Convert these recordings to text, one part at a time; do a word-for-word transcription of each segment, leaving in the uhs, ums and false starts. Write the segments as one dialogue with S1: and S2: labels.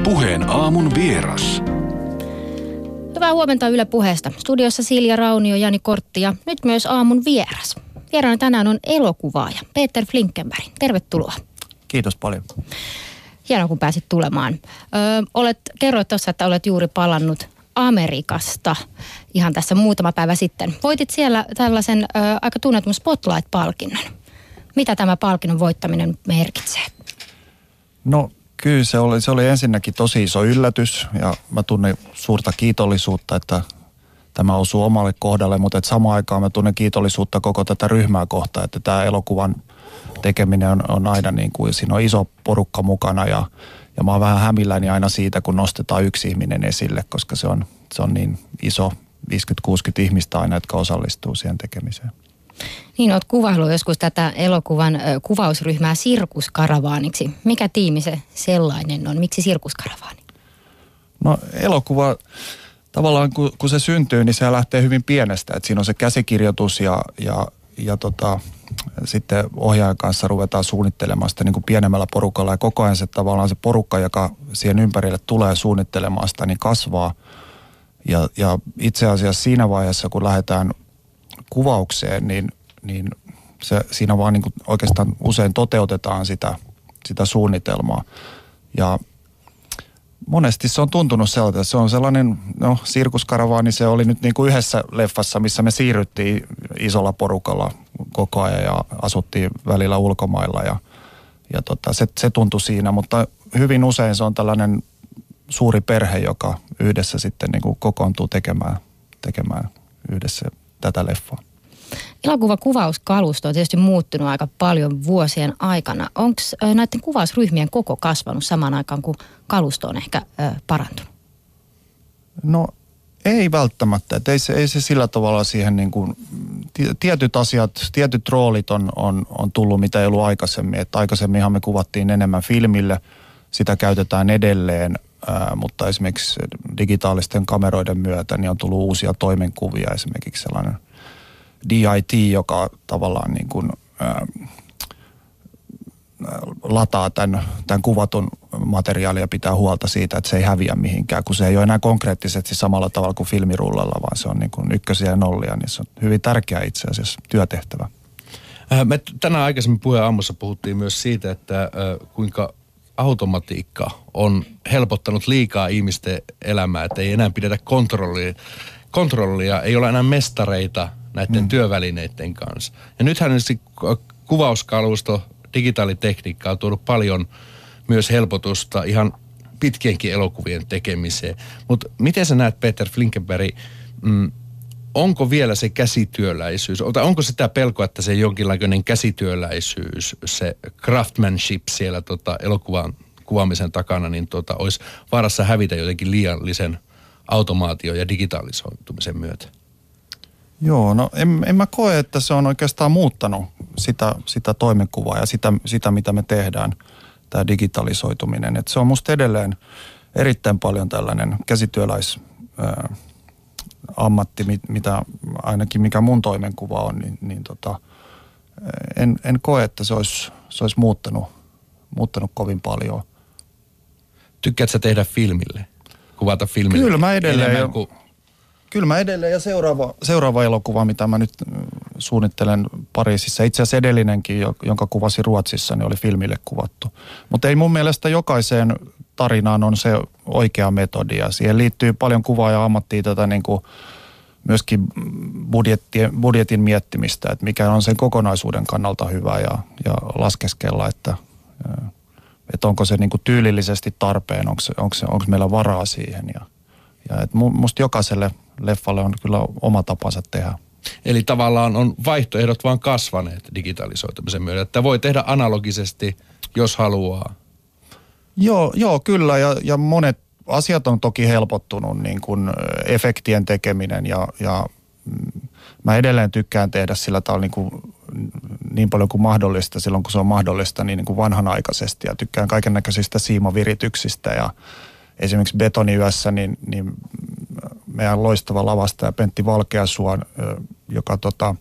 S1: Puheen aamun vieras.
S2: Hyvää huomenta Yle Puheesta. Studiossa Silja Raunio, Jani Kortti ja nyt myös aamun vieras. Vieraana tänään on elokuvaaja Peter Flinkenberg. Tervetuloa.
S3: Kiitos paljon.
S2: Hienoa, kun pääsit tulemaan. Ö, olet, kerroit tuossa, että olet juuri palannut Amerikasta ihan tässä muutama päivä sitten. Voitit siellä tällaisen ö, aika tunnetun Spotlight-palkinnon. Mitä tämä palkinnon voittaminen merkitsee?
S3: No kyllä se oli, se oli ensinnäkin tosi iso yllätys ja mä tunnen suurta kiitollisuutta, että tämä osuu omalle kohdalle, mutta että samaan aikaan mä tunnen kiitollisuutta koko tätä ryhmää kohtaan, että tämä elokuvan tekeminen on, on aina niin kuin, siinä on iso porukka mukana ja, ja mä oon vähän hämilläni aina siitä, kun nostetaan yksi ihminen esille, koska se on, se on niin iso, viisikymmentä kuusikymmentä ihmistä aina, jotka osallistuu siihen tekemiseen.
S2: Niin, olet kuvaillut joskus tätä elokuvan ö, kuvausryhmää Sirkuskaravaaniksi. Mikä tiimi se sellainen on? Miksi Sirkuskaravaani?
S3: No elokuva, tavallaan kun, kun se syntyy, niin se lähtee hyvin pienestä. Et siinä on se käsikirjoitus ja, ja, ja tota, sitten ohjaajan kanssa ruvetaan suunnittelemaan sitä niin kuin pienemmällä porukalla. Ja koko ajan se tavallaan se porukka, joka siihen ympärille tulee suunnittelemaan sitä, niin kasvaa. Ja, ja itse asiassa siinä vaiheessa, kun lähdetään kuvaukseen, niin, niin se, siinä vaan niin kuin oikeastaan usein toteutetaan sitä, sitä suunnitelmaa. Ja monesti se on tuntunut sellaiselta, se on sellainen, no Sirkuskaravaani, se oli nyt niin kuin yhdessä leffassa, missä me siirryttiin isolla porukalla koko ajan ja asuttiin välillä ulkomailla ja, ja tota, se, se tuntui siinä, mutta hyvin usein se on tällainen suuri perhe, joka yhdessä sitten niin kuin kokoontuu tekemään, tekemään yhdessä tätä leffaa.
S2: Elokuvakuvauskalusto on tietysti muuttunut aika paljon vuosien aikana. Onko näiden kuvausryhmien koko kasvanut samaan aikaan, kun kalusto on ehkä ö, parantunut?
S3: No ei välttämättä. Et ei, se, ei se sillä tavalla siihen niin kuin, tietyt asiat, tietyt roolit on, on, on tullut, mitä ei ollut aikaisemmin. Et aikaisemminhan me kuvattiin enemmän filmille, sitä käytetään edelleen, ää, mutta esimerkiksi digitaalisten kameroiden myötä niin on tullut uusia toimenkuvia, esimerkiksi sellainen D I T, joka tavallaan niin kuin, ää, lataa tämän, tämän kuvatun materiaalia ja pitää huolta siitä, että se ei häviä mihinkään, kun se ei ole enää konkreettisesti samalla tavalla kuin filmirullalla, vaan se on niin kuin ykkösiä ja nollia, niin se on hyvin tärkeä itse asiassa työtehtävä.
S4: Me tänään aikaisemmin puheen aamussa puhuttiin myös siitä, että äh, kuinka automatiikka on helpottanut liikaa ihmisten elämää, että ei enää pidetä kontrollia, kontrollia, ei ole enää mestareita näiden mm. työvälineiden kanssa. Ja nythän kuvauskalusto, digitaalitekniikka on tuonut paljon myös helpotusta ihan pitkienkin elokuvien tekemiseen. Mutta miten sä näet, Peter Flinkenberg, mm, onko vielä se käsityöläisyys, tai onko sitä pelkoa, että se jonkinlainen käsityöläisyys, se craftsmanship siellä tota, elokuvan kuvaamisen takana, niin tota, olisi vaarassa hävitä jotenkin liiallisen automaatio- ja digitalisoitumisen myötä?
S3: Joo, no en, en mä koe, että se on oikeastaan muuttanut sitä, sitä toimenkuvaa ja sitä, sitä, mitä me tehdään, tämä digitalisoituminen. Et se on musta edelleen erittäin paljon tällainen käsityöläisammatti, mitä ainakin mikä mun toimenkuva on, niin, niin tota, en, en koe, että se olisi, se olisi muuttanut, muuttanut kovin paljon.
S4: Tykkäätkö sä tehdä filmille? Kuvata filmille?
S3: Kyllä mä edelleen.
S4: Enemmän kuin...
S3: Kyllä mä edelleen ja seuraava, seuraava elokuva, mitä mä nyt suunnittelen Pariisissa, itse asiassa edellinenkin, jonka kuvasi Ruotsissa, niin oli filmille kuvattu. Mutta ei mun mielestä jokaiseen tarinaan on se oikea metodi ja siihen liittyy paljon kuvaa ja ammattia tätä niin kuin myöskin budjetin miettimistä, että mikä on sen kokonaisuuden kannalta hyvä ja, ja laskeskella, että, että onko se niin kuin tyylillisesti tarpeen, onko, se, onko, se, onko meillä varaa siihen ja, ja että musta jokaiselle leffalle on kyllä oma tapansa tehdä.
S4: Eli tavallaan on vaihtoehdot vaan kasvaneet digitalisoitumisen myötä, että voi tehdä analogisesti, jos haluaa.
S3: Joo, joo kyllä ja, ja monet asiat on toki helpottunut, niin kuin efektien tekeminen ja, ja mä edelleen tykkään tehdä sillä tavalla niin, kuin, niin paljon kuin mahdollista, silloin kun se on mahdollista, niin, niin kuin vanhanaikaisesti ja tykkään kaiken näköisistä siimavirityksistä ja esimerkiksi Betoniyössä, niin, niin meidän loistava lavastaja Pentti Valkeasuo, joka tota,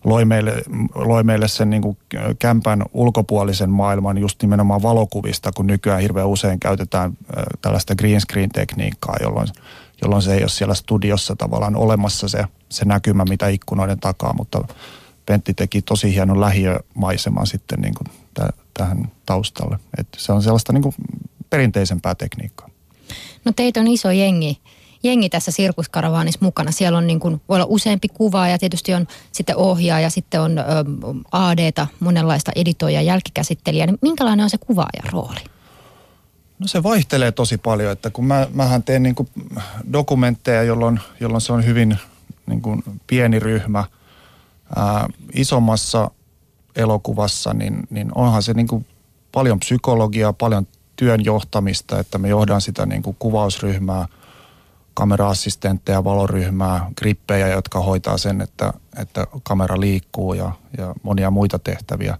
S3: loi meille, loi meille sen niin kuin kämpän ulkopuolisen maailman just nimenomaan valokuvista, kun nykyään hirveän usein käytetään tällaista green screen-tekniikkaa, jolloin, jolloin se ei ole siellä studiossa tavallaan olemassa se, se näkymä, mitä ikkunoiden takaa, mutta Pentti teki tosi hienon lähiömaiseman sitten niin kuin t- tähän taustalle. Et se on sellaista niin kuin perinteisempää tekniikkaa.
S2: No teitä on iso jengi. Jengi tässä Sirkuskaravaanissa mukana. Siellä on niin kuin, voi olla useampi kuvaaja, tietysti on sitten ohjaaja, sitten on ö, A D:ta, monenlaista editoijaa, jälkikäsittelijää. Niin minkälainen on se kuvaajan rooli?
S3: No se vaihtelee tosi paljon, että kun mä, mähän teen niin kuin dokumentteja, jolloin, jolloin se on hyvin niin kuin pieni ryhmä. Ää, isommassa elokuvassa, niin, niin onhan se niin kuin paljon psykologiaa, paljon työn johtamista, että me johdaan sitä niin kuin kuvausryhmää, kamera-assistentteja, valoryhmää, grippejä, jotka hoitaa sen, että, että kamera liikkuu ja, ja monia muita tehtäviä.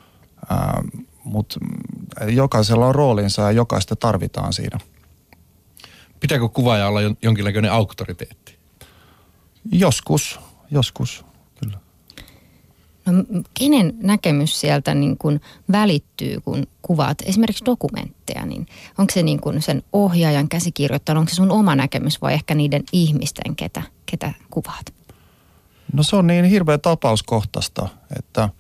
S3: Mutta jokaisella on roolinsa ja jokaista tarvitaan siinä.
S4: Pitääkö kuvaaja olla jonkinlainen auktoriteetti?
S2: Joskus,
S3: joskus, kyllä.
S2: No, kenen näkemys sieltä niin kuin välittyy, kun kuvaat esimerkiksi dokumentteja, niin onko se niin kuin sen ohjaajan käsikirjoittanut, onko se sun oma näkemys vai ehkä niiden ihmisten, ketä, ketä kuvaat?
S3: No se on niin hirveä tapauskohtaista, että,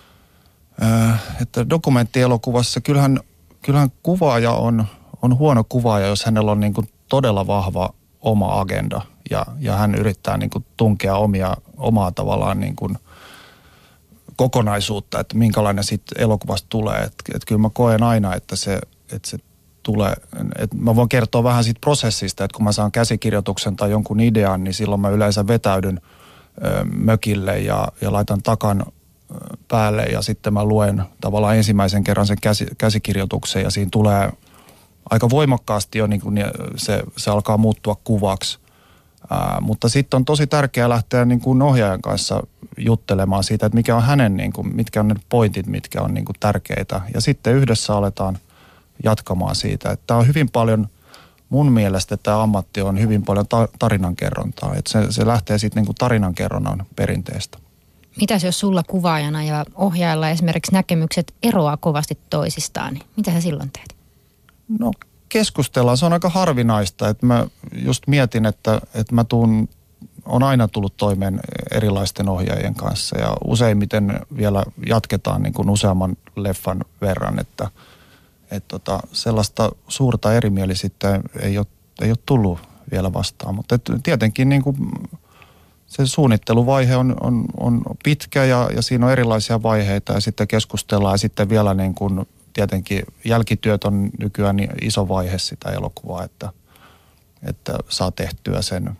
S3: äh, että dokumenttielokuvassa kyllähän, kyllähän kuvaaja on, on huono kuvaaja, jos hänellä on niin kuin todella vahva oma agenda ja, ja hän yrittää niin kuin tunkea omia, omaa tavallaan niin kuin kokonaisuutta, että minkälainen siitä elokuvasta tulee. Että et kyllä mä koen aina, että se, että se tulee, että mä voin kertoa vähän siitä prosessista, että kun mä saan käsikirjoituksen tai jonkun idean, niin silloin mä yleensä vetäydyn ö, mökille ja, ja laitan takan päälle ja sitten mä luen tavallaan ensimmäisen kerran sen käsi, käsikirjoituksen ja siinä tulee aika voimakkaasti jo niin kuin se, se alkaa muuttua kuvaksi. Ää, mutta sitten on tosi tärkeää lähteä niin kuin ohjaajan kanssa juttelemaan siitä, että mikä on hänen, niin kuin, mitkä on ne pointit, mitkä on niin kuin tärkeitä. Ja sitten yhdessä aletaan jatkamaan siitä. Että tämä on hyvin paljon, mun mielestä tämä ammatti on hyvin paljon ta- tarinankerrontaa. Että se, se lähtee sitten niin kuin tarinankerronnan perinteestä.
S2: Mitäs jos sulla kuvaajana ja ohjaajalla esimerkiksi näkemykset eroaa kovasti toisistaan, niin mitä sä silloin teet?
S3: No keskustellaan. Se on aika harvinaista, että mä just mietin, että, että mä tuun, on aina tullut toimeen erilaisten ohjaajien kanssa ja useimmiten vielä jatketaan niin kuin useamman leffan verran, että, että tota, sellaista suurta erimielisyyttä ei ole, ei ole tullut vielä vastaan, mutta et tietenkin niin kuin se suunnitteluvaihe on, on, on pitkä ja, ja siinä on erilaisia vaiheita ja sitten keskustellaan ja sitten vielä niin kuin tietenkin jälkityöt on nykyään niin iso vaihe sitä elokuvaa, että, että saa tehtyä sen,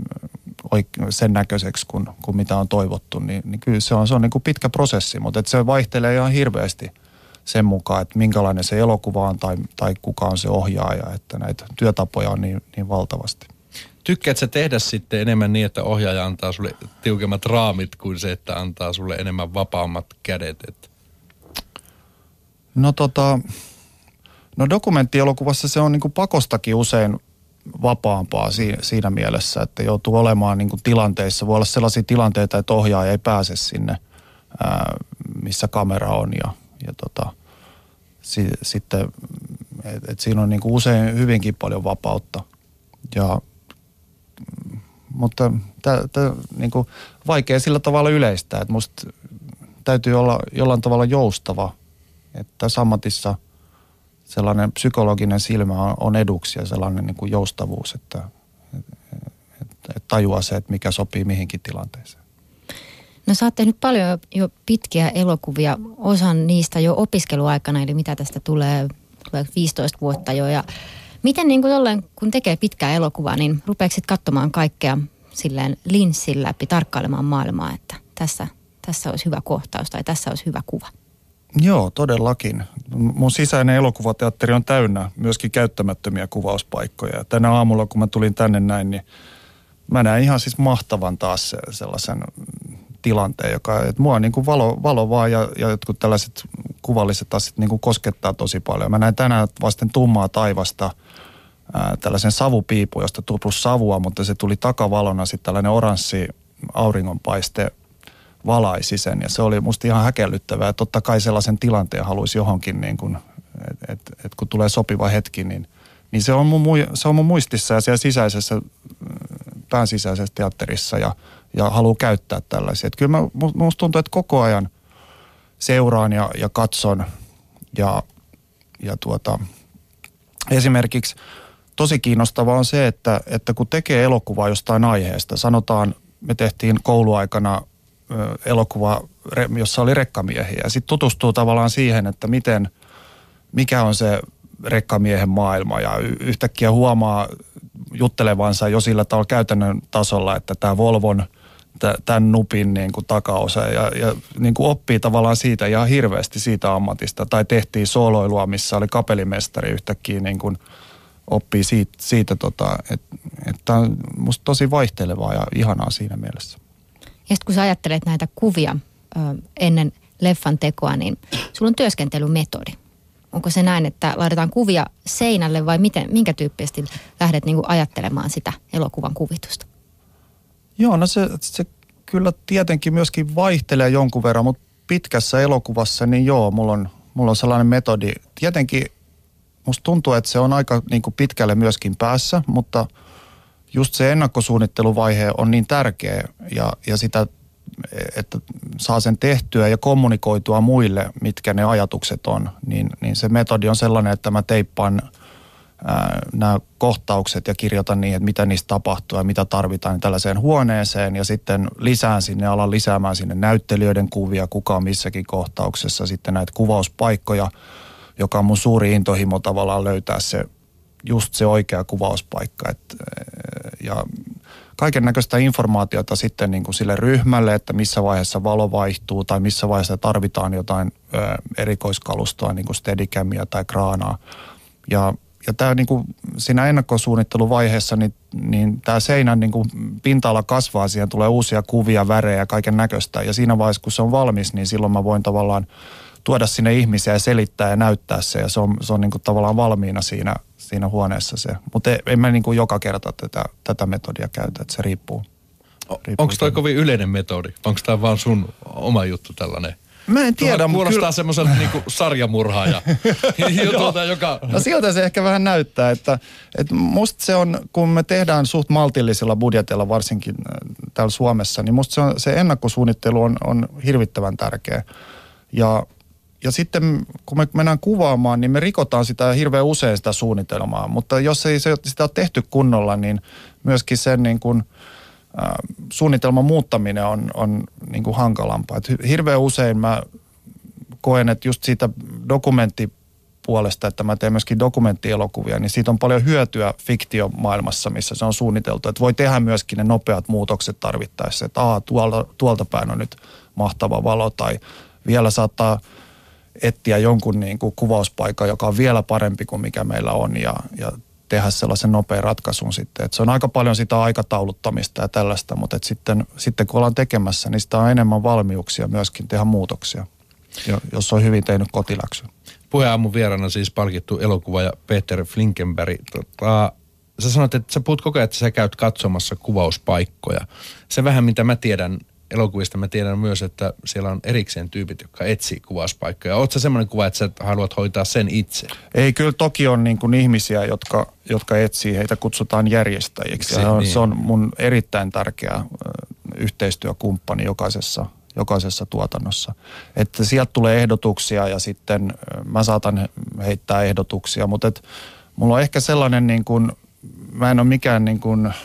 S3: sen näköiseksi, kun, kun mitä on toivottu. Niin, niin kyllä se on, se on niin kuin pitkä prosessi, mutta että se vaihtelee ihan hirveästi sen mukaan, että minkälainen se elokuva on tai, tai kuka on se ohjaaja, että näitä työtapoja on niin, niin valtavasti.
S4: Tykkäätkö tehdä sitten enemmän niin, että ohjaaja antaa sulle tiukemmat raamit kuin se, että antaa sulle enemmän vapaammat kädet? Että
S3: No tota, no dokumenttielokuvassa se on niin kuin pakostakin usein vapaampaa siinä, siinä mielessä, että joutuu olemaan niin kuin tilanteissa. Voi olla sellaisia tilanteita, että ohjaaja ei pääse sinne, ää, missä kamera on ja, ja tota, si, sitten, että et siinä on niin kuin usein hyvinkin paljon vapautta. Ja, mutta tämä niin kuin vaikea sillä tavalla yleistää, että musta täytyy olla jollain tavalla joustava. Että tässä ammatissa sellainen psykologinen silmä on, on eduksi ja sellainen niin kuin joustavuus, että, että, että tajuaa se, että mikä sopii mihinkin tilanteeseen.
S2: No sä oot tehnyt paljon jo pitkiä elokuvia, osan niistä jo opiskeluaikana, eli mitä tästä tulee, tulee viisitoista vuotta jo. Ja miten niin kuin jolleen, kun tekee pitkää elokuvaa, niin rupeeko sit katsomaan kaikkea silleen linssin läpi, tarkkailemaan maailmaa, että tässä, tässä olisi hyvä kohtaus tai tässä olisi hyvä kuva?
S3: Joo, todellakin. Mun sisäinen elokuvateatteri on täynnä myöskin käyttämättömiä kuvauspaikkoja. Tänä aamulla, kun mä tulin tänne näin, niin mä näin ihan siis mahtavan taas sellaisen tilanteen, joka, että mua niin kuin valo, valo vaan ja, ja jotkut tällaiset kuvalliset asiat niin kuin koskettaa tosi paljon. Mä näin tänään vasten tummaa taivasta ää, tällaisen savupiipu, josta tuli plus savua, mutta se tuli takavalona sitten tällainen oranssi auringonpaiste valaisi sen. Ja se oli musta ihan häkellyttävää. Totta kai sellaisen tilanteen haluaisi johonkin, niin kuin, että et, et kun tulee sopiva hetki, niin, niin se, on mun, se on mun muistissa ja siellä sisäisessä, pään sisäisessä teatterissa ja, ja haluaa käyttää tällaisia. Et kyllä mä, musta tuntuu, että koko ajan seuraan ja, ja katson ja, ja tuota, esimerkiksi tosi kiinnostavaa on se, että, että kun tekee elokuvaa jostain aiheesta, sanotaan, me tehtiin kouluaikana ö, elokuva, jossa oli rekkamiehiä ja sitten tutustuu tavallaan siihen, että miten, mikä on se rekkamiehen maailma ja yhtäkkiä huomaa juttelevansa jo sillä tavalla käytännön tasolla, että tämä Volvon tämän nupin niin kuin takaosa ja, ja niin kuin oppii tavallaan siitä ihan hirveästi siitä ammatista. Tai tehtiin sooloilua, missä oli kapellimestari yhtäkkiä niin kuin oppii siitä, siitä tota, että et on musta tosi vaihtelevaa ja ihanaa siinä mielessä.
S2: Ja sitten kun sä ajattelet näitä kuvia ö, ennen leffan tekoa, niin sulla on työskentelymetodi. Onko se näin, että laitetaan kuvia seinälle vai miten, minkä tyyppisesti lähdet niin kuin ajattelemaan sitä elokuvan kuvitusta?
S3: Joo, no se, se kyllä tietenkin myöskin vaihtelee jonkun verran, mutta pitkässä elokuvassa niin joo, mulla on, mulla on sellainen metodi. Tietenkin musta tuntuu, että se on aika niin kuin pitkälle myöskin päässä, mutta just se ennakkosuunnitteluvaihe on niin tärkeä ja, ja sitä, että saa sen tehtyä ja kommunikoitua muille, mitkä ne ajatukset on, niin, niin se metodi on sellainen, että mä teippaan nämä kohtaukset ja kirjoitan niin, että mitä niistä tapahtuu ja mitä tarvitaan tällaiseen huoneeseen ja sitten lisään sinne, alan lisäämään sinne näyttelijöiden kuvia, kuka on missäkin kohtauksessa, sitten näitä kuvauspaikkoja, joka on mun suuri intohimo tavallaan löytää se, just se oikea kuvauspaikka. Et, ja kaiken näköistä informaatiota sitten niin kuin sille ryhmälle, että missä vaiheessa valo vaihtuu tai missä vaiheessa tarvitaan jotain ö, erikoiskalustoa, niin kuin steadicamia tai kraanaa. Ja Ja tämä niin kuin siinä ennakkosuunnitteluvaiheessa, niin, niin tämä seinän niin kuin pinta-ala kasvaa, siihen tulee uusia kuvia, värejä ja kaiken näköistä. Ja siinä vaiheessa, kun se on valmis, niin silloin mä voin tavallaan tuoda sinne ihmisiä ja selittää ja näyttää se. Ja se on, se on niin kuin tavallaan valmiina siinä, siinä huoneessa se. Mutta en mä niin kuin joka kerta tätä, tätä metodia käytä, että se riippuu. riippuu
S4: Onko toi kovin yleinen metodi? Onko tämä vaan sun oma juttu tällainen?
S3: Mä en tiedä,
S4: mutta kuulostaa
S3: kyllä
S4: semmoiselta niinku sarjamurhaaja jutulta, joka...
S3: No siltä se ehkä vähän näyttää, että, että musta se on, kun me tehdään suht maltillisilla budjetilla varsinkin täällä Suomessa, niin musta se, on, se ennakkosuunnittelu on, on hirvittävän tärkeä. Ja, ja sitten kun me mennään kuvaamaan, niin me rikotaan sitä hirveän usein sitä suunnitelmaa, mutta jos ei se, sitä ole tehty kunnolla, niin myöskin sen niin kuin suunnitelman muuttaminen on, on niin kuin hankalampaa. Et hirveän usein mä koen, että just siitä dokumenttipuolesta, että mä teen myöskin dokumenttielokuvia, niin siitä on paljon hyötyä fiktiomaailmassa, missä se on suunniteltu. Että voi tehdä myöskin ne nopeat muutokset tarvittaessa, että aa, tuolta, tuolta päin on nyt mahtava valo, tai vielä saattaa etsiä jonkun niin kuin kuvauspaikan, joka on vielä parempi kuin mikä meillä on, ja, ja tehdä sellaisen nopean ratkaisun sitten. Et se on aika paljon sitä aikatauluttamista ja tällaista, mutta et sitten, sitten kun ollaan tekemässä, niin sitä on enemmän valmiuksia myöskin tehdä muutoksia, jos on hyvin tehnyt kotiläksyn.
S4: Puheenaamun vieraana siis palkittu elokuvaaja Peter Flinkenberg. Tota, sä sanoit, että sä puhut koko ajan, että sä käyt katsomassa kuvauspaikkoja. Se vähän mitä mä tiedän elokuvista, mä tiedän myös, että siellä on erikseen tyypit, jotka etsii kuvauspaikkoja. Ootko sä semmoinen kuva, että sä haluat hoitaa sen itse?
S3: Ei, kyllä toki on niin kuin ihmisiä, jotka, jotka etsii, heitä kutsutaan järjestäjiksi. Se, on, niin. se on mun erittäin tärkeä ö, yhteistyökumppani jokaisessa, jokaisessa tuotannossa. Että sieltä tulee ehdotuksia ja sitten ö, mä saatan heittää ehdotuksia, mutta et, mulla on ehkä sellainen niin kuin, mä en ole mikään niin kuin, äh,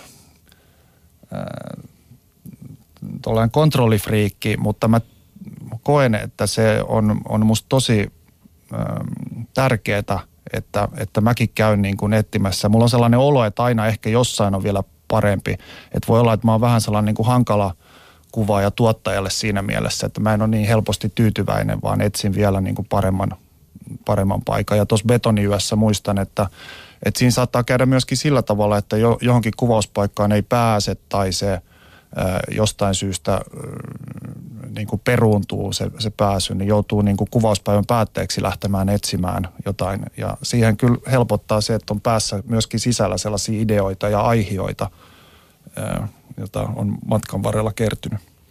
S3: tuollainen kontrollifriikki, mutta mä koen, että se on, on musta tosi ähm, tärkeää, että, että mäkin käyn niin kuin etsimässä. Mulla on sellainen olo, että aina ehkä jossain on vielä parempi. Että voi olla, että mä oon vähän sellainen niin kuin hankala kuvaaja tuottajalle siinä mielessä, että mä en ole niin helposti tyytyväinen, vaan etsin vielä niin kuin paremman, paremman paikan. Ja tuossa Betoniyössä muistan, että, että siinä saattaa käydä myöskin sillä tavalla, että jo, johonkin kuvauspaikkaan ei pääse tai se jostain syystä niin kuin peruuntuu se, se pääsy, niin joutuu niin kuin kuvauspäivän päätteeksi lähtemään etsimään jotain. Ja siihen kyllä helpottaa se, että on päässä myöskin sisällä sellaisia ideoita ja aihioita, jota on matkan varrella kertynyt.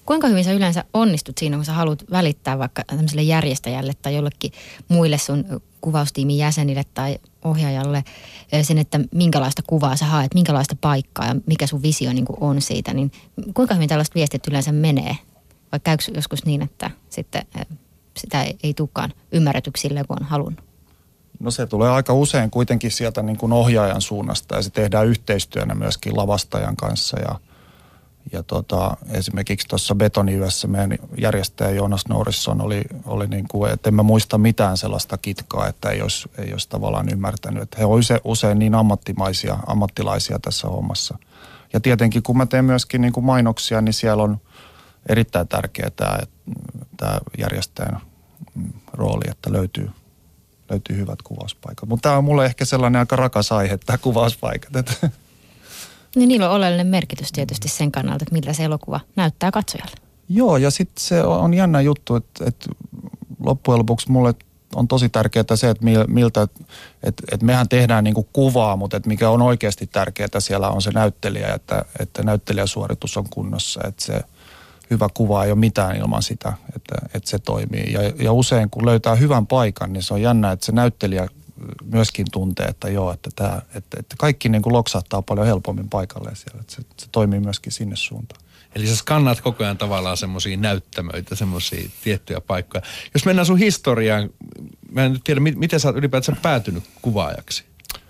S2: Kuinka hyvin sä yleensä onnistut siinä, kun sä haluat välittää vaikka tämmöiselle järjestäjälle tai jollekin muille sun kuvaustiimin jäsenille tai ohjaajalle sen, että minkälaista kuvaa sä haet, minkälaista paikkaa ja mikä sun visio niin kuin on siitä, niin kuinka hyvin tällaiset viestit yleensä menee? Vai käykö joskus niin, että sitten sitä ei, ei tulekaan ymmärretyksi sille, kun on halunnut?
S3: No se tulee aika usein kuitenkin sieltä niin kuin ohjaajan suunnasta ja se tehdään yhteistyönä myöskin lavastajan kanssa ja Ja tota, esimerkiksi tuossa Betoniyössä meidän järjestäjä Joonas Nourisson oli, oli niin kuin, että en mä muista mitään sellaista kitkaa, että ei olisi, ei olisi tavallaan ymmärtänyt. Että he ovat usein, usein niin ammattimaisia, ammattilaisia tässä hommassa. Ja tietenkin kun mä teen myöskin niin kuin mainoksia, niin siellä on erittäin tärkeää tämä, tämä järjestäjän rooli, että löytyy, löytyy hyvät kuvauspaikat. Mutta tämä on mulle ehkä sellainen aika rakas aihe, tämä kuvauspaikat, että
S2: niin niillä on oleellinen merkitys tietysti sen kannalta, että miltä se elokuva näyttää katsojalle.
S3: Joo, ja sitten se on jännä juttu, että, että loppujen lopuksi mulle on tosi tärkeää se, että miltä, että, että mehän tehdään niin kuin kuvaa, mutta että mikä on oikeasti tärkeää siellä on se näyttelijä, että, että näyttelijäsuoritus on kunnossa, että se hyvä kuva ei ole mitään ilman sitä, että, että se toimii. Ja, ja usein kun löytää hyvän paikan, niin se on jännä, että se näyttelijä myöskin tuntee, että joo, että, tämä, että, että kaikki niin kuin loksahtaa paljon helpommin paikalleen siellä, että se, se toimii myöskin sinne suuntaan.
S4: Eli sä skannaat koko ajan tavallaan semmoisia näyttämöitä, semmoisia tiettyjä paikkoja. Jos mennään sun historiaan, mä en tiedä, miten sä oot ylipäätään päätynyt kuvaajaksi?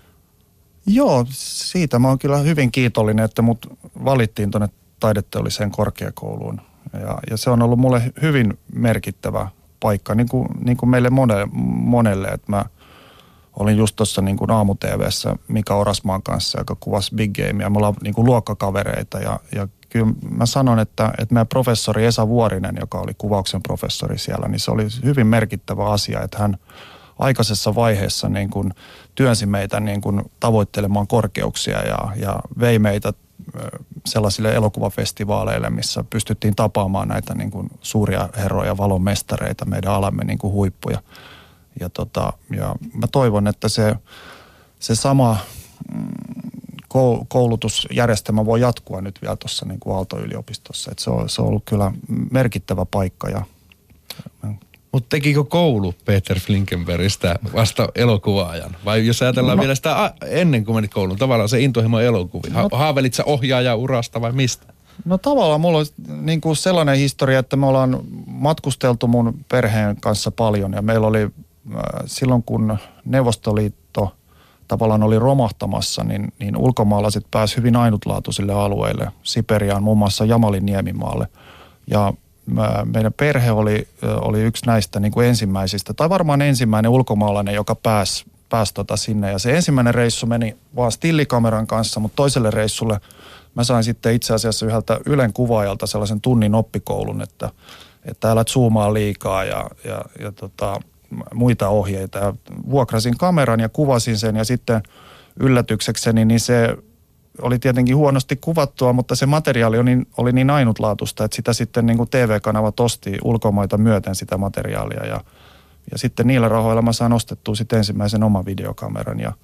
S3: Joo, siitä mä oon kyllä hyvin kiitollinen, että mut valittiin tuonne taideteolliseen korkeakouluun. Ja, ja se on ollut mulle hyvin merkittävä paikka, niin kuin, niin kuin meille monelle, monelle että mä olin just tuossa niin kuin aamu-T V:ssä Mika Orasmaan kanssa, joka kuvasi Big Gamea. Me ollaan niin kuin luokkakavereita ja, ja kyllä mä sanon, että, että meidän professori Esa Vuorinen, joka oli kuvauksen professori siellä, niin se oli hyvin merkittävä asia, että hän aikaisessa vaiheessa niin kuin työnsi meitä niin kuin tavoittelemaan korkeuksia ja, ja vei meitä sellaisille elokuvafestivaaleille, missä pystyttiin tapaamaan näitä niin kuin suuria herroja, valonmestareita, meidän alamme niin kuin huippuja. Ja, tota, ja mä toivon, että se, se sama koulutusjärjestelmä voi jatkua nyt vielä tuossa niin kuin Aalto-yliopistossa. Että se, on, se on ollut kyllä merkittävä paikka. Ja,
S4: mutta tekikö koulu Peter Flinkenbergistä vasta elokuvaajan? Vai jos ajatellaan no, vielä sitä ennen kuin menit kouluun, tavallaan se intohimo elokuviin. Ha- no, haavelit sä ohjaaja urasta vai mistä?
S3: No tavallaan mulla on niin kuin sellainen historia, että me ollaan matkusteltu mun perheen kanssa paljon ja meillä oli silloin kun Neuvostoliitto tavallaan oli romahtamassa, niin, niin ulkomaalaiset pääsivät hyvin ainutlaatuisille alueille, Siperiaan, muun muassa Jamalin niemimaalle. Ja meidän perhe oli, oli yksi näistä niin kuin ensimmäisistä, tai varmaan ensimmäinen ulkomaalainen, joka pääsi, pääsi tota sinne. Ja se ensimmäinen reissu meni vaan stillikameran kanssa, mutta toiselle reissulle mä sain sitten itse asiassa yhdeltä Ylen kuvaajalta sellaisen tunnin oppikoulun, että, että älä zoomaa liikaa ja, ja, ja tota, muita ohjeita. Ja vuokrasin kameran ja kuvasin sen ja sitten yllätyksekseni niin se oli tietenkin huonosti kuvattua, mutta se materiaali oli niin, oli niin ainutlaatuista, että sitä sitten niin kuin T V-kanavat osti ulkomaita myöten sitä materiaalia ja, ja sitten niillä rahoilla mä sain ostettua sitten ensimmäisen oman videokameran ja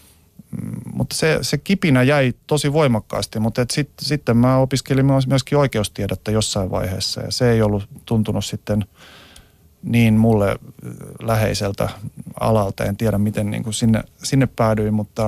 S3: mutta se, se kipinä jäi tosi voimakkaasti, mutta et sit, sitten mä opiskelin myöskin oikeustiedettä jossain vaiheessa ja se ei ollut tuntunut sitten niin mulle läheiseltä alalta. En tiedä, miten niin kuin sinne, sinne päädyin, mutta,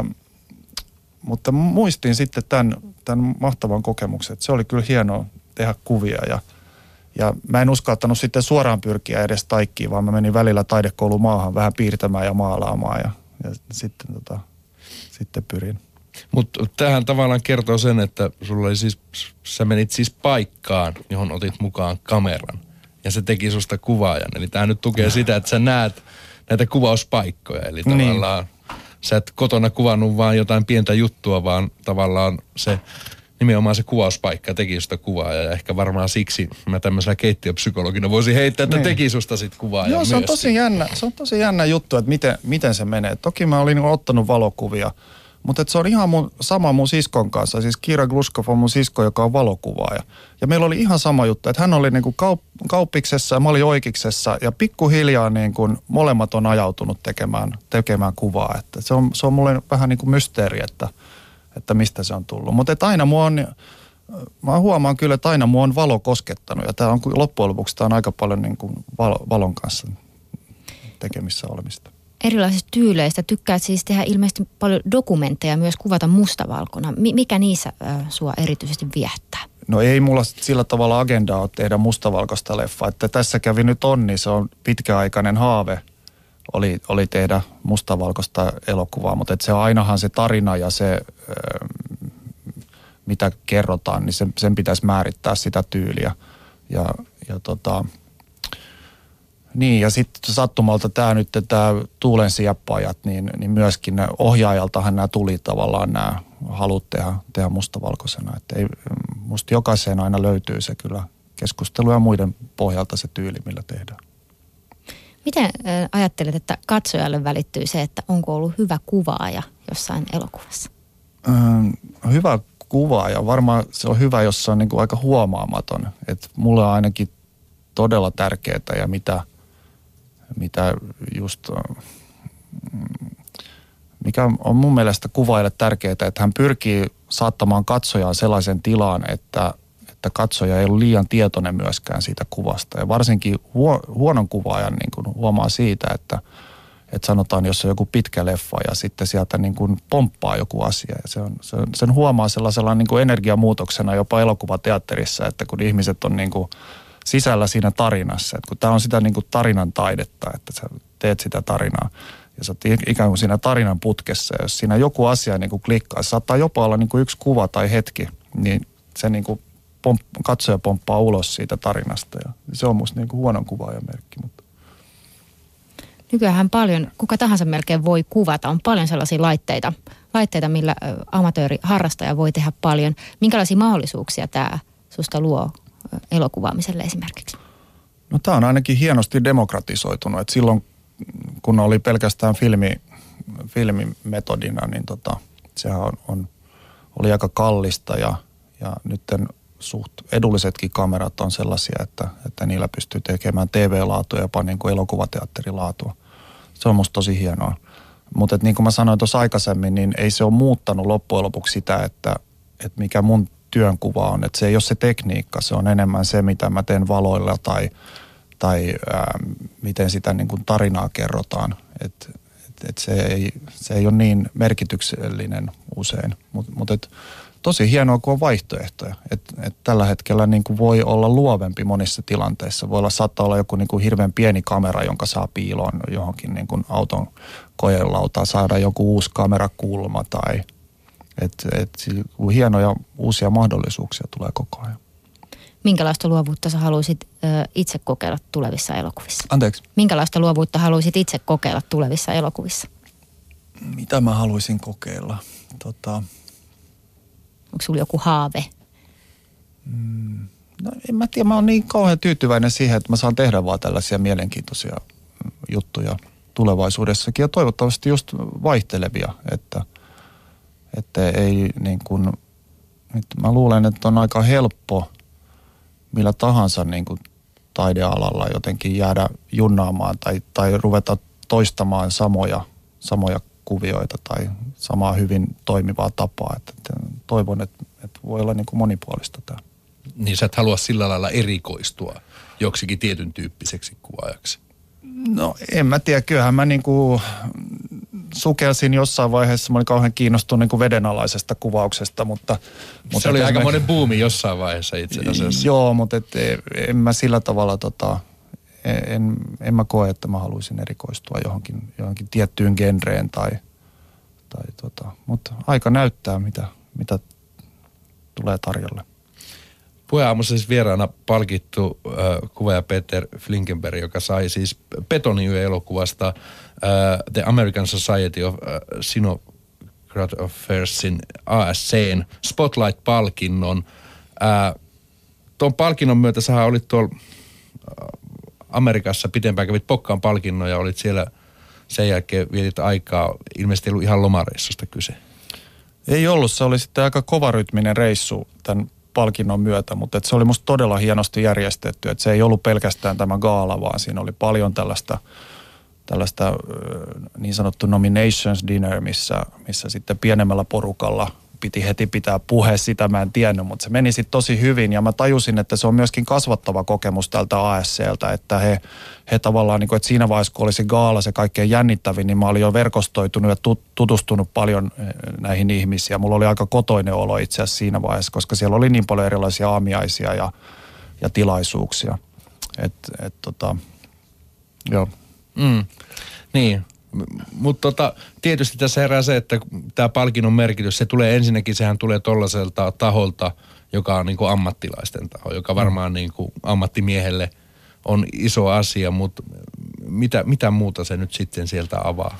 S3: mutta muistin sitten tämän, tämän mahtavan kokemuksen. Että se oli kyllä hienoa tehdä kuvia ja, ja mä en uskaltanut sitten suoraan pyrkiä edes taikkiin, vaan mä menin välillä taidekoulun maahan vähän piirtämään ja maalaamaan ja, ja sitten, tota, sitten pyrin.
S4: Mutta tämähän tavallaan kertoo sen, että sulla oli siis, sä menit siis paikkaan, johon otit mukaan kameran. Ja se teki susta kuvaajan. Eli tämä nyt tukee sitä, että sä näet näitä kuvauspaikkoja. Eli tavallaan niin. Sä et kotona kuvannut vaan jotain pientä juttua, vaan tavallaan se nimenomaan se kuvauspaikka teki susta kuvaaja. Ja ehkä varmaan siksi mä tämmöisellä keittiöpsykologina voisin heittää, että niin. teki susta sit kuvaajan.
S3: Joo, se on, tosi jännä, se on tosi jännä juttu, että miten, miten se menee. Toki mä olin ottanut valokuvia. Mutta se on ihan mun, sama mun siskon kanssa. Siis Kira Gluskov on mun sisko, joka on valokuvaaja. Ja meillä oli ihan sama juttu, että hän oli niinku kaup, kauppiksessa ja mä olin oikeiksessa. Ja pikkuhiljaa niinku molemmat on ajautunut tekemään, tekemään kuvaa. Että se, on, se on mulle vähän niin kuin mysteeri, että, että mistä se on tullut. Mutta aina mua on Mä huomaan kyllä, että aina mua on valo koskettanut ja tämä on loppujen lopuksi tää on aika paljon niin kuin valon kanssa tekemissä olemista.
S2: Erilaisista tyyleistä tykkäät siis tehdä ilmeisesti paljon dokumentteja, myös kuvata mustavalkona. Mikä niissä äh, sua erityisesti viehättää?
S3: No ei mulla sillä tavalla agendaa ole tehdä mustavalkoista leffaa, että tässä kävi nyt onni, se on pitkäaikainen haave oli, oli tehdä mustavalkoista elokuvaa, mutta et se on ainahan se tarina ja se, mitä kerrotaan, niin sen, sen pitäisi määrittää sitä tyyliä. Ja, ja tota, niin ja sitten sattumalta tämä nyt, tämä Tuulen sieppaajat, niin, niin myöskin ohjaajaltahan nämä tuli tavallaan nämä halut tehdä, tehdä mustavalkoisena. Että ei, musta jokaiseen aina löytyy se kyllä keskustelu ja muiden pohjalta se tyyli, millä tehdään.
S2: Miten ajattelet, että katsojalle välittyy se, että onko ollut hyvä kuvaaja jossain elokuvassa?
S3: Öö, hyvä kuvaaja. Varmaan se on hyvä, jos se on niin kuin aika huomaamaton. Et mulle on ainakin todella tärkeää ja mitä, mitä just, mikä on mun mielestä kuvaajalle tärkeää, että hän pyrkii saattamaan katsojaa sellaisen tilaan, että että katsoja ei ollut liian tietoinen myöskään siitä kuvasta. Ja varsinkin huo, huonon kuvaajan niin kuin huomaa siitä, että, että sanotaan, jos on joku pitkä leffa ja sitten sieltä niin kuin pomppaa joku asia. Ja se on, se on, sen huomaa sellaisella niin kuin energiamuutoksena jopa elokuvateatterissa, että kun ihmiset on niin kuin sisällä siinä tarinassa. Että kun tämä on sitä niin kuin tarinan taidetta, että sä teet sitä tarinaa ja sä oot ikään kuin siinä tarinan putkessa. Ja jos siinä joku asia niin kuin klikkaa, se saattaa jopa olla niin kuin yksi kuva tai hetki, niin se niin kuin Pomp, katsoja pomppaa ulos siitä tarinasta ja se on musta niin kuin huonon kuvaajan merkki. Mutta.
S2: Nykyään paljon, kuka tahansa melkein voi kuvata. On paljon sellaisia laitteita, laitteita millä amatööriharrastaja voi tehdä paljon. Minkälaisia mahdollisuuksia tämä susta luo elokuvaamiselle esimerkiksi?
S3: No tämä on ainakin hienosti demokratisoitunut. Et silloin kun oli pelkästään filmi, filmimetodina, niin tota, sehän on, on, oli aika kallista ja, ja nytten suht edullisetkin kamerat on sellaisia, että, että niillä pystyy tekemään T V-laatua ja jopa niin kuin elokuvateatterilaatua. Se on musta tosi hienoa. Mutta niin kuin mä sanoin tuossa aikaisemmin, niin ei se ole muuttanut loppujen lopuksi sitä, että, että mikä mun työnkuva on. Että se ei ole se tekniikka, se on enemmän se, mitä mä teen valoilla tai, tai ää, miten sitä niin kuin tarinaa kerrotaan. Että et, et se, ei, se ei ole niin merkityksellinen usein, mutta mut tosi hienoa, kun on vaihtoehtoja. Että et tällä hetkellä niin kuin voi olla luovempi monissa tilanteissa. Voi olla, saattaa olla joku niin kuin hirveän pieni kamera, jonka saa piiloon johonkin niin kuin auton kojelautaan, saada joku uusi kamerakulma tai että et, hienoja uusia mahdollisuuksia tulee koko ajan.
S2: Minkälaista luovuutta sä haluaisit ö, itse kokeilla tulevissa elokuvissa?
S3: Anteeksi?
S2: Minkälaista luovuutta haluaisit itse kokeilla tulevissa elokuvissa?
S3: Mitä mä haluaisin kokeilla? Tota...
S2: Onko sulla joku haave?
S3: Mm, no en mä tiedä, mä oon niin kauhean tyytyväinen siihen, että mä saan tehdä vaan tällaisia mielenkiintoisia juttuja tulevaisuudessakin. Ja toivottavasti just vaihtelevia, että, että ei niin kuin, että mä luulen, että on aika helppo millä tahansa niin kuin taidealalla jotenkin jäädä junnaamaan tai, tai ruveta toistamaan samoja, samoja kuvioita tai samaa hyvin toimivaa tapaa. Että toivon, että, että voi olla niin kuin monipuolista tämä.
S4: Niin sä et halua sillä lailla erikoistua joksikin tietyn tyyppiseksi kuvaajaksi?
S3: No en mä tiedä, kyllähän mä niin kuin sukelsin jossain vaiheessa, mä olin kauhean kiinnostunut niin kuin vedenalaisesta kuvauksesta, mutta...
S4: Se
S3: mutta
S4: oli aika
S3: mä...
S4: monen buumi jossain vaiheessa itse asiassa.
S3: Joo, mutta et, en mä sillä tavalla tota... En, en mä koe, että mä haluaisin erikoistua johonkin, johonkin tiettyyn genreen tai... tai tota, mutta aika näyttää, mitä, mitä tulee tarjolle.
S4: Puheenaamussa siis vieraana palkittu äh, kuvaaja Peter Flinkenberg, joka sai siis Betoniyö-elokuvasta äh, The American Society of äh, Cinematographersin A S C:n Spotlight-palkinnon. Äh, tuon palkinnon myötä sä olit tuolla äh, Amerikassa pitempään, kävit Pokkaan palkinnon ja olit siellä sen jälkeen vietit aikaa. Ilmeisesti ei ollut ihan lomareissusta kyse.
S3: Ei ollut, se oli sitten aika kovarytminen reissu tämän palkinnon myötä, mutta se oli musta todella hienosti järjestetty, että se ei ollut pelkästään tämä gaala, vaan siinä oli paljon tällaista, tällaista niin sanottu nominations dinner, missä, missä sitten pienemmällä porukalla piti heti pitää puhe, sitä mä en tiennyt, mutta se meni sitten tosi hyvin ja mä tajusin, että se on myöskin kasvattava kokemus tältä A S C:ltä, että he, he tavallaan, niin kuin, että siinä vaiheessa kun oli se gaala se kaikkein jännittävin, niin mä olin jo verkostoitunut ja tutustunut paljon näihin ihmisiin. Mulla oli aika kotoinen olo itse asiassa siinä vaiheessa, koska siellä oli niin paljon erilaisia aamiaisia ja, ja tilaisuuksia. Et, et, tota, joo.
S4: Mm, niin. Mutta tota, tietysti tässä herää se, että tämä palkinnon merkitys, se tulee ensinnäkin, sehän tulee tollaiselta taholta, joka on niinku ammattilaisten taho, joka varmaan niinku ammattimiehelle on iso asia, mutta mitä, mitä muuta se nyt sitten sieltä avaa?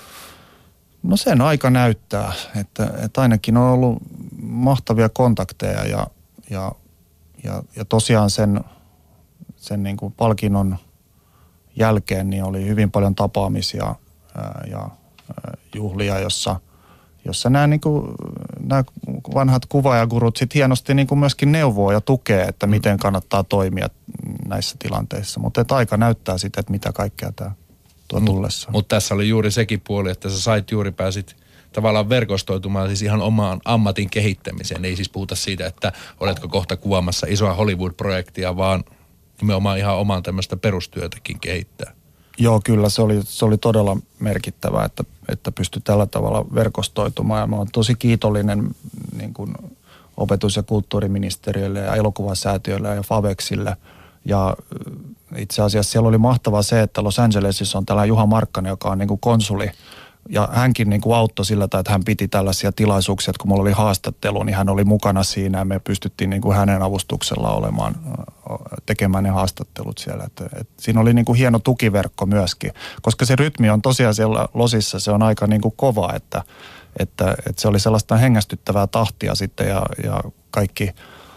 S3: No sen aika näyttää, että, että ainakin on ollut mahtavia kontakteja ja, ja, ja, ja tosiaan sen, sen niinku palkinnon jälkeen niin oli hyvin paljon tapaamisia ja juhlia, jossa, jossa nämä, niin kuin, nämä vanhat kuvaajagurut sit hienosti niin kuin myöskin neuvoo ja tukee, että miten kannattaa toimia näissä tilanteissa. Mutta aika näyttää sitten, että mitä kaikkea tämä tuo tullessa.
S4: Mutta tässä oli juuri sekin puoli, että sä sait juuri pääsit tavallaan verkostoitumaan siis ihan omaan ammatin kehittämiseen. Ei siis puhuta siitä, että oletko kohta kuvaamassa isoa Hollywood-projektia, vaan nimenomaan ihan omaan tämmöistä perustyötäkin kehittää.
S3: Joo, kyllä se oli, se oli todella merkittävää, että, että pystyi tällä tavalla verkostoitumaan. Ja mä oon tosi kiitollinen niin kuin opetus- ja kulttuuriministeriölle ja elokuvasäätiölle ja Favexille. Ja itse asiassa siellä oli mahtavaa se, että Los Angelesissa on tällainen Juha Markkanen, joka on niin kuin konsuli. Ja hänkin niin kuin auttoi sillä, että hän piti tällaisia tilaisuuksia, että kun mulla oli haastattelu, niin hän oli mukana siinä ja me pystyttiin niin kuin hänen avustuksella olemaan, tekemään ne haastattelut siellä. Että, että siinä oli niin kuin hieno tukiverkko myöskin, koska se rytmi on tosiaan siellä Losissa, se on aika niin kuin kova, että, että, että se oli sellaista hengästyttävää tahtia sitten ja, ja kaikki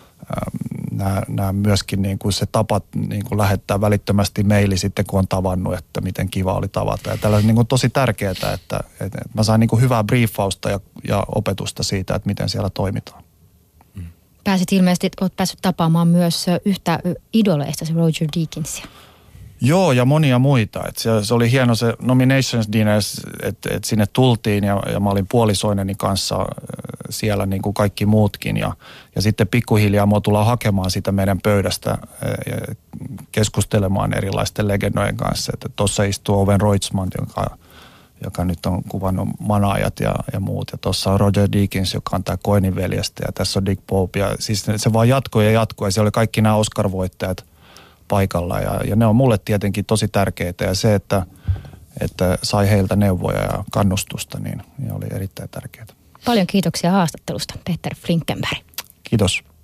S3: Nämä, nämä myöskin niin kuin se tapa niin kuin lähettää välittömästi maili sitten, kun on tavannut, että miten kiva oli tavata. Ja tällä on niin kuin tosi tärkeää, että, että, että mä sain niin kuin hyvää briefausta ja, ja opetusta siitä, että miten siellä toimitaan.
S2: Pääsit ilmeisesti, olet päässyt tapaamaan myös yhtä idoleista, se Roger Deakinsia.
S3: Joo, ja monia muita. Et se, se oli hieno se nominations dinners, että et sinne tultiin ja, ja mä olin puolisoineni kanssa siellä niin kuin kaikki muutkin. Ja, ja sitten pikkuhiljaa mua tullaan hakemaan sitä meidän pöydästä ja keskustelemaan erilaisten legendojen kanssa. Tuossa istuu Owen Roitsman, joka, joka nyt on kuvannut Manaajat ja, ja muut. Ja tuossa on Roger Deakins, joka on tämä Coenin veljestä ja tässä on Dick Pope. Ja siis se vaan jatkoi ja jatkoi ja siellä oli kaikki nämä Oscar-voittajat paikalla ja, ja ne on mulle tietenkin tosi tärkeitä ja se, että, että sai heiltä neuvoja ja kannustusta, niin, niin oli erittäin tärkeää.
S2: Paljon kiitoksia haastattelusta, Peter Flinkenberg.
S3: Kiitos.